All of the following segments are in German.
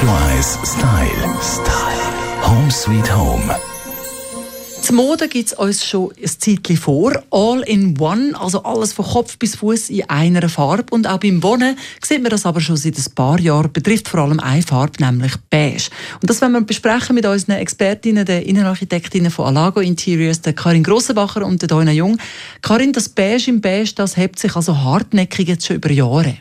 Radio 1 Style. Home Sweet Home. Die Mode gibt es uns schon ein Zeitchen vor. All in one, also alles von Kopf bis Fuß in einer Farbe. Und auch beim Wohnen sieht man das aber schon seit ein paar Jahren. Betrifft vor allem eine Farbe, nämlich beige. Und das wollen wir besprechen mit unseren Expertinnen, den Innenarchitektinnen von Alago Interiors, der Karin Grossenbacher und der Doina Jung. Karin, das Beige im Beige, das hebt sich also hartnäckig jetzt schon über Jahre.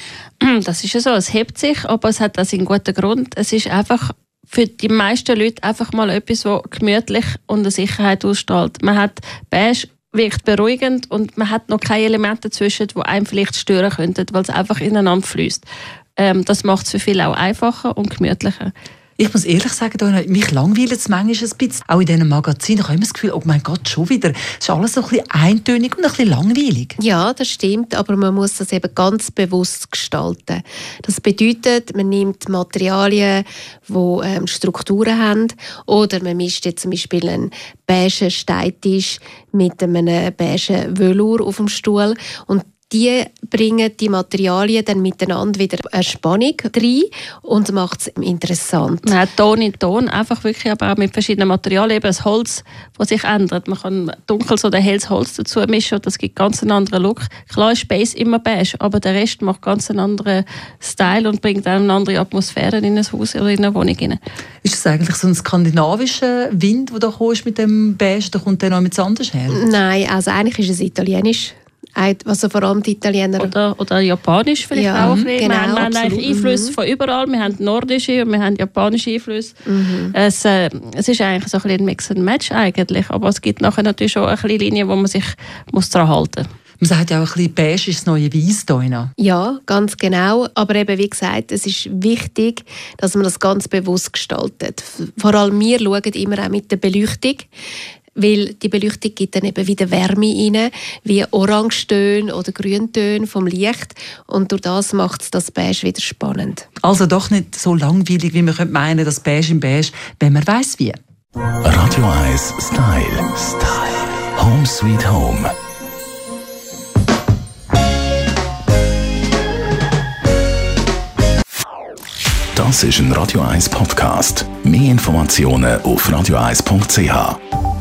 Das ist ja so, es hebt sich, aber es hat einen guten Grund. Es ist einfach für die meisten Leute einfach mal etwas, das gemütlich und eine Sicherheit ausstrahlt. Man hat beige, wirkt beruhigend und man hat noch keine Elemente dazwischen, die einem vielleicht stören könnten, weil es einfach ineinander fließt. Das macht es für viele auch einfacher und gemütlicher. Ich muss ehrlich sagen, mich langweilt es manchmal ein bisschen. Auch in diesen Magazinen. Ich habe immer das Gefühl, oh mein Gott, schon wieder. Es ist alles so ein bisschen eintönig und ein bisschen langweilig. Ja, das stimmt, aber man muss das eben ganz bewusst gestalten. Das bedeutet, man nimmt Materialien, die Strukturen haben, oder man mischt jetzt zum Beispiel einen beigen Steintisch mit einem beigen Velour auf dem Stuhl und die bringen die Materialien dann miteinander wieder eine Spannung rein und macht es interessant. Man hat Ton in Ton, einfach wirklich, aber auch mit verschiedenen Materialien, eben das Holz, das sich ändert. Man kann dunkles oder helles Holz dazu mischen und das gibt ganz einen anderen Look. Klar ist Base immer beige, aber der Rest macht ganz einen anderen Style und bringt auch eine andere Atmosphäre in ein Haus oder in eine Wohnung rein. Ist das eigentlich so ein skandinavischer Wind, der da kommt mit dem Beige, da kommt der noch mit anders her? Nein, also eigentlich ist es italienisch. Also vor allem die Italiener. Oder Japanisch vielleicht ja, auch ein bisschen. Genau, wir haben eigentlich Einflüsse von überall. Wir haben nordische und wir haben japanische Einflüsse. Es ist eigentlich so ein bisschen ein Mix and Match eigentlich. Aber es gibt nachher natürlich schon eine kleine Linie, wo man sich daran halten muss. Man sagt ja auch ein bisschen, beige ist das neue Weiss hier. Ja, ganz genau. Aber eben, wie gesagt, es ist wichtig, dass man das ganz bewusst gestaltet. Vor allem wir schauen immer auch mit der Beleuchtung. Weil die Beleuchtung gibt dann eben wieder Wärme rein, wie Orangetöne oder Grüntöne vom Licht. Und durch das macht es das Beige wieder spannend. Also doch nicht so langweilig, wie man könnte meinen, das Beige im Beige, wenn man weiss wie. Radio 1 Style. Home Sweet Home. Das ist ein Radio 1 Podcast. Mehr Informationen auf radio1.ch.